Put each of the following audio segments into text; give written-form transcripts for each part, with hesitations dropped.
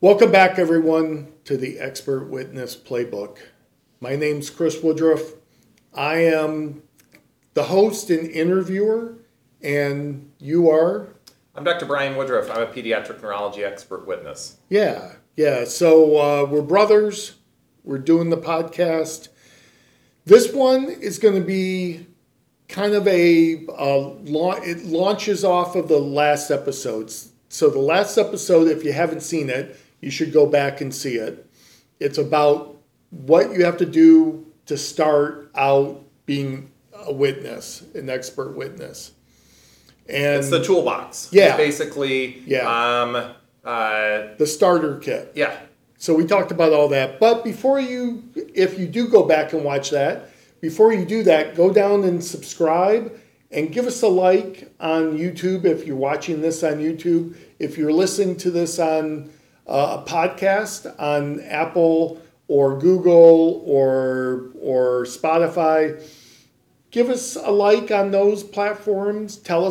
Welcome back, everyone, to the Expert Witness Playbook. My name's Chris Woodruff. I am the host and interviewer, and you are? I'm Dr. Brian Woodruff. I'm a pediatric neurology expert witness. Yeah. So we're brothers. We're doing the podcast. This one is going to be kind of it launches off of the last episodes. So the last episode, if you haven't seen it, you should go back and see it. It's about what you have to do to start out being a witness, an expert witness. And it's the toolbox. Yeah. It's basically the starter kit. Yeah. So we talked about all that. But if you do go back and watch that, before you do that, go down and subscribe and give us a like on YouTube if you're watching this on YouTube. If you're listening to this on a podcast on Apple or Google or Spotify, give us a like on those platforms. Tell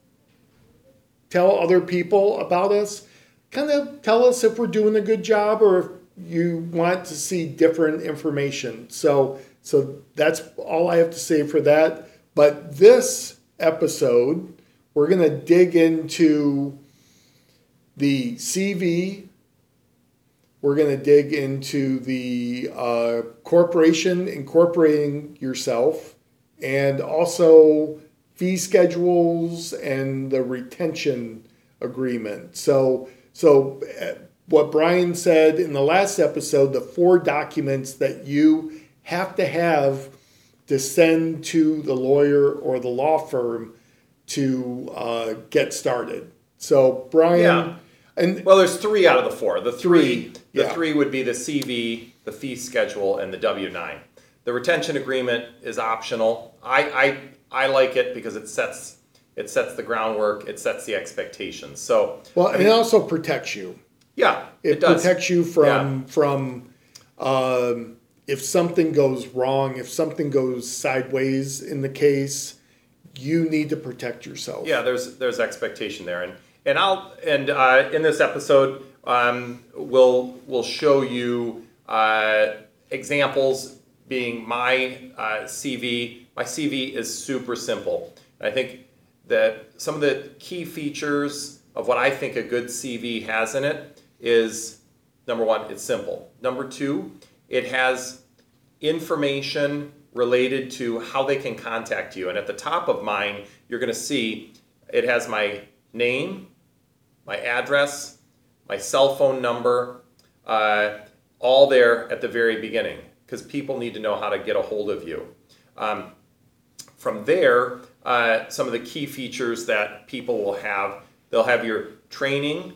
other people about us. Kind of tell us if we're doing a good job or if you want to see different information. So that's all I have to say for that. But this episode, we're going to dig into the CV. We're going to dig into the corporation incorporating yourself, and also fee schedules and the retention agreement. So what Brian said in the last episode, the 4 documents that you have to send to the lawyer or the law firm to get started. So Brian... Yeah. Well, there's 3 out of the 4. The three would be the CV, the fee schedule, and the W-9. The retention agreement is optional. I like it because it sets the groundwork. It sets the expectations. So and it also protects you. Yeah, it does. Protects you from if something goes wrong, if something goes sideways in the case, you need to protect yourself. Yeah, there's expectation there, and in this episode, we'll show you examples being my CV. My CV is super simple. I think that some of the key features of what I think a good CV has in it is, number 1, it's simple. Number 2, it has information related to how they can contact you. And at the top of mine, you're going to see it has my name, my address, my cell phone number, all there at the very beginning, because people need to know how to get a hold of you. From there, some of the key features that people will have, they'll have your training,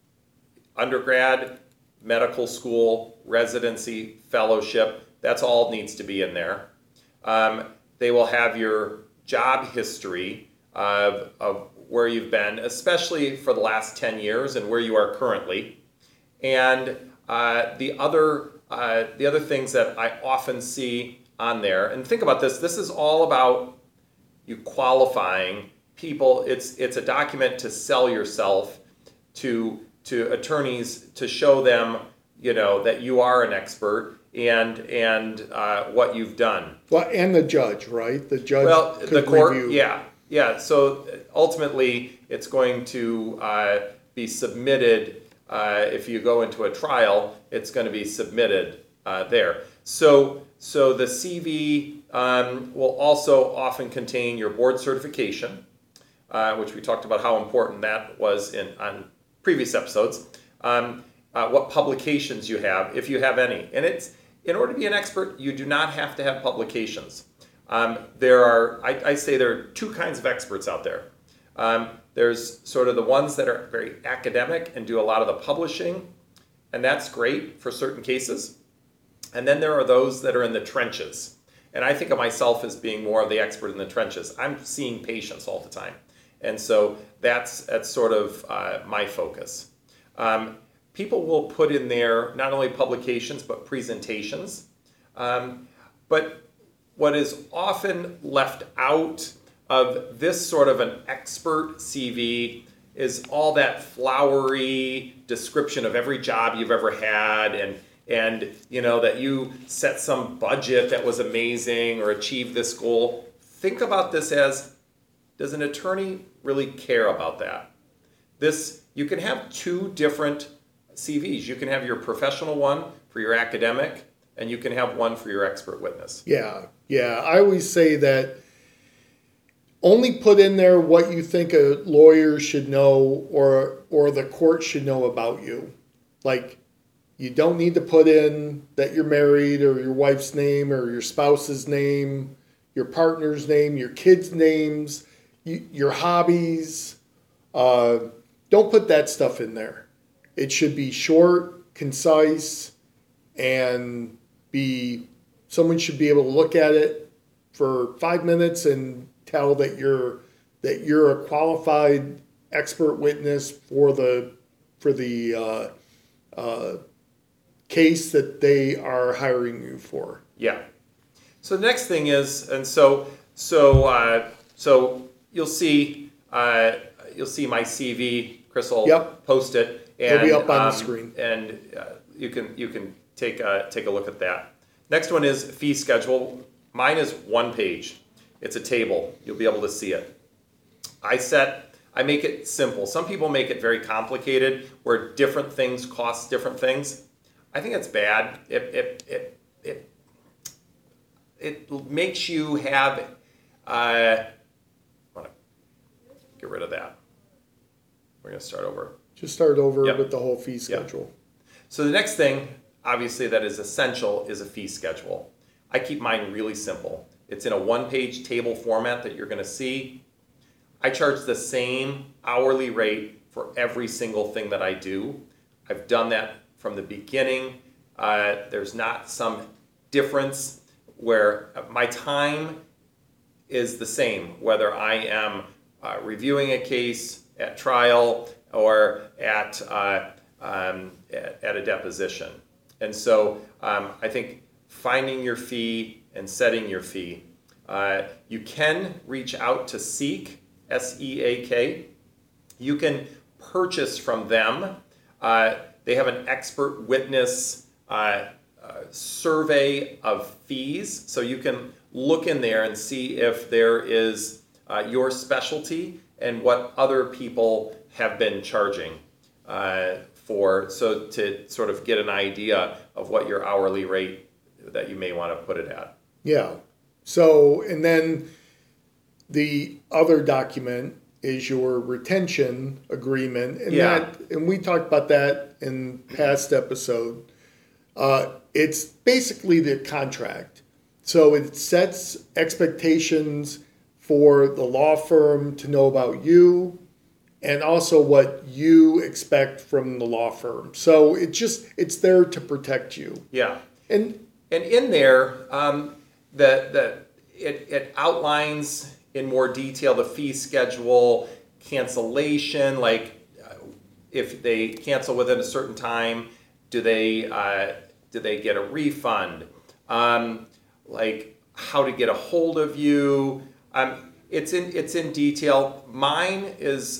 undergrad, medical school, residency, fellowship. That's all needs to be in there. They will have your job history of where you've been, especially for the last 10 years and where you are currently. And the other things that I often see on there, and think about this is all about you qualifying people. It's a document to sell yourself to attorneys, to show them, that you are an expert and what you've done. Well, and the judge, right? The judge. Well, the court, review. Yeah. So ultimately, it's going to be submitted. If you go into a trial, it's going to be submitted there. So the CV will also often contain your board certification, which we talked about how important that was on previous episodes. What publications you have, if you have any, and in order to be an expert, you do not have to have publications. I say there are 2 kinds of experts out there. There's sort of the ones that are very academic and do a lot of the publishing, and that's great for certain cases. And then there are those that are in the trenches. And I think of myself as being more of the expert in the trenches. I'm seeing patients all the time. And so that's sort of my focus. People will put in there not only publications, but presentations. But what is often left out of this sort of an expert CV is all that flowery description of every job you've ever had, and you know that you set some budget that was amazing or achieved this goal. Think about this as, does an attorney really care about that? You can have two different CVs. You can have your professional one for your academic, and you can have one for your expert witness. Yeah. I always say that only put in there what you think a lawyer should know or the court should know about you. Like, you don't need to put in that you're married or your wife's name or your spouse's name, your partner's name, your kids' names, your hobbies. Don't put that stuff in there. It should be short, concise, and someone should be able to look at it for 5 minutes and tell that you're a qualified expert witness for the case that they are hiring you for. Yeah. So the next thing is, and so you'll see my CV. Chris will post it, and it'll be up on the screen, and you can take a look at that. Next one is fee schedule. Mine is 1 page. It's a table. You'll be able to see it. I make it simple. Some people make it very complicated, where different things cost different things. I think it's bad. It makes you have. I want to get rid of that. We're going to start over. Just start over with the whole fee schedule. Yep. So the next thing, obviously, that is essential is a fee schedule. I keep mine really simple. It's in a 1-page table format that you're going to see. I charge the same hourly rate for every single thing that I do. I've done that from the beginning. There's not some difference where my time is the same, whether I am reviewing a case at trial or at a deposition. And so I think finding your fee and setting your fee. You can reach out to Seek, S-E-A-K. You can purchase from them. They have an expert witness survey of fees. So you can look in there and see if there is your specialty and what other people have been charging so to sort of get an idea of what your hourly rate that you may want to put it at. Yeah. So, and then the other document is your retention agreement. And we talked about that in past episode. It's basically the contract. So it sets expectations for the law firm to know about you and also what you expect from the law firm. So it's there to protect you. Yeah. And in there, it outlines in more detail the fee schedule, cancellation, like if they cancel within a certain time, do they get a refund? Like how to get a hold of you. It's in detail. Mine is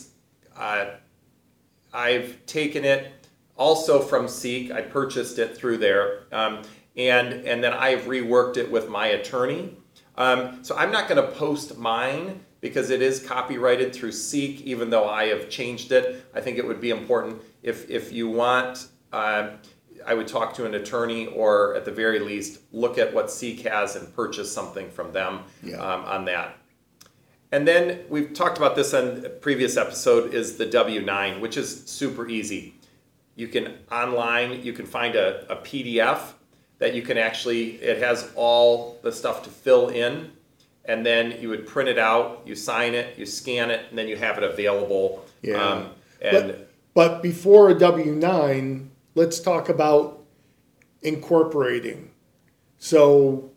I've taken it also from Seek. I purchased it through there, and then I've reworked it with my attorney. So I'm not going to post mine because it is copyrighted through Seek, even though I have changed it. I think it would be important if you want. I would talk to an attorney, or at the very least, look at what Seek has and purchase something from them on that. And then we've talked about this on a previous episode, is the W-9, which is super easy. You can find a PDF that you can it has all the stuff to fill in, and then you would print it out, you sign it, you scan it, and then you have it available. Yeah. But before a W-9, let's talk about incorporating. So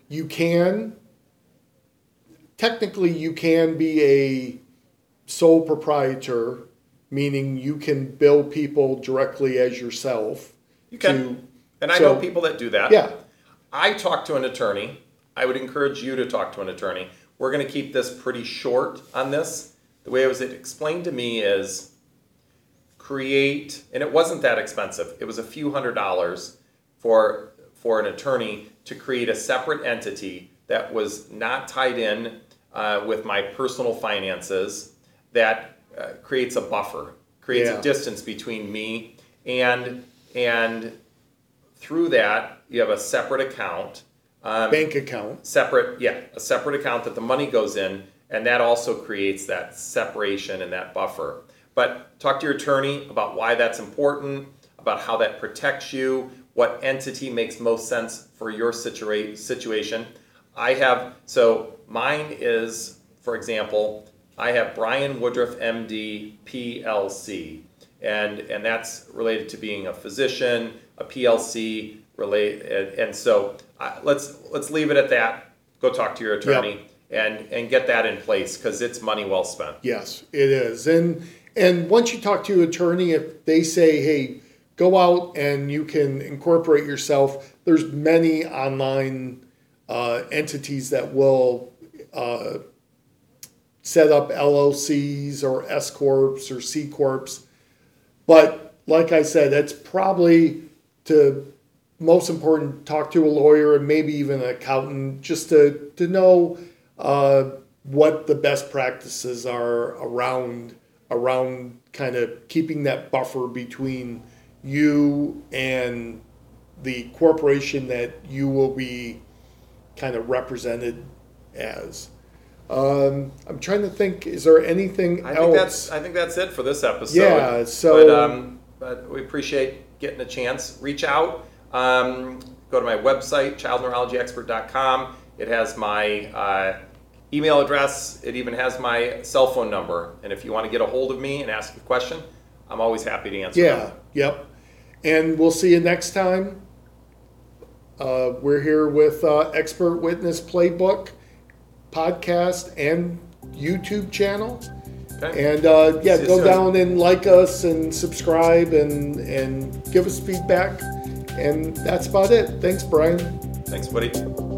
technically you can be a sole proprietor, meaning you can bill people directly as yourself. You can. And I know people that do that. Yeah. I talked to an attorney. I would encourage you to talk to an attorney. We're going to keep this pretty short on this. The way it was explained to me is create, and it wasn't that expensive. It was a few $100s for an attorney to create a separate entity that was not tied in with my personal finances, that creates a buffer, creates a distance between me and through that you have a separate account. Bank account. A separate account that the money goes in, and that also creates that separation and that buffer. But talk to your attorney about why that's important, about how that protects you, what entity makes most sense for your situation. So mine is, for example, I have Brian Woodruff, MD, PLC, and that's related to being a physician, a PLC related, and so let's leave it at that. Go talk to your attorney and get that in place, because it's money well spent. Yes, it is. And once you talk to your attorney, if they say, hey, go out and you can incorporate yourself, there's many online entities that will set up LLCs or S Corps or C Corps. But like I said, it's probably most important, talk to a lawyer and maybe even an accountant just to know what the best practices are around kind of keeping that buffer between you and the corporation that you will be kind of represented as. I'm trying to think, is there anything else? I think that's it for this episode. Yeah, so... But we appreciate getting a chance. Reach out. Go to my website, childneurologyexpert.com. It has my email address. It even has my cell phone number. And if you want to get a hold of me and ask a question, I'm always happy to answer them. Yep. And we'll see you next time. We're here with Expert Witness Playbook podcast and YouTube channel. Okay. And go down and like us and subscribe and give us feedback. And that's about it. Thanks, Brian. Thanks, buddy.